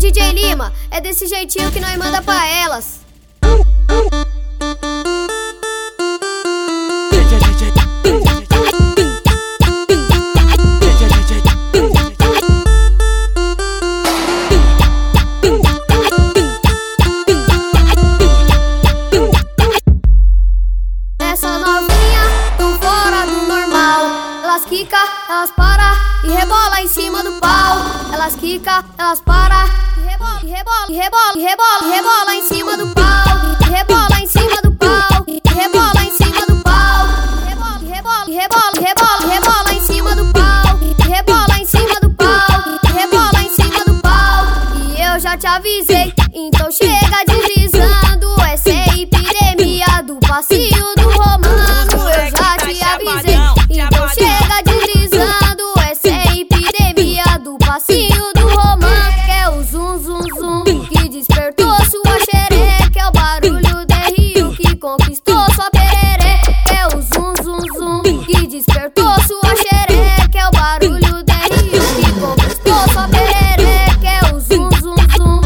DJ Lima, é desse jeitinho que nós manda pra elas. Essa novinha tão fora do normal. Elas quica, elas para e rebola em cima do pau. Elas quica, elas para e rebola, e rebola, e rebola, e rebola, e rebola em cima do pau. E rebola em cima do pau. E rebola em cima do pau. E rebola, e rebola, e rebola, e rebola, e rebola em cima do pau. E rebola em cima do pau. E rebola em cima do pau. E eu já te avisei, então chega deslizando. Essa é a epidemia do passinho do romano. Eu já te avisei, então chega deslizando. Essa é a epidemia do passinho do romano. Que é o zum zum zum que despertou sua xereca. É o barulho de rio que conquistou sua pererê. Que é o zum zum zum que despertou sua xereca. É o barulho de rio que conquistou sua pererê. Que é o zum zum zum.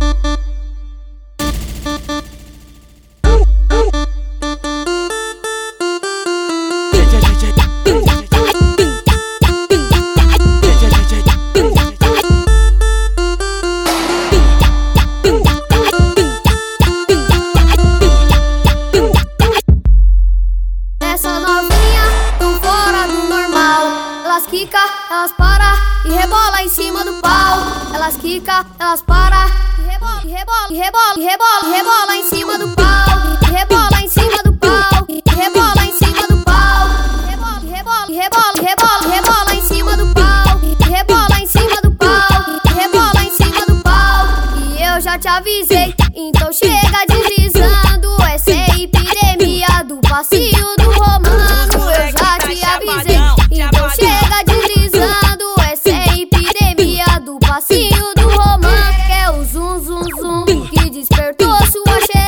Essa novinha tão fora do normal. Elas quica, elas para e rebola em cima do pau. Elas quica, elas para e rebola, e rebola, e rebola, e rebola, e rebola em cima do pau. E rebola em cima do pau. E rebola em cima do pau. E rebola, e rebola, e rebola, e rebola, e rebola em cima do pau. E rebola em cima do pau. E rebola em cima do pau. E eu já te avisei, então chega deslizando. Essa é a epidemia do passinho do romano. Eu já te avisei, então chega deslizando. Essa é a epidemia do passinho do romano. Que é o zum zum zum que despertou sua xereca.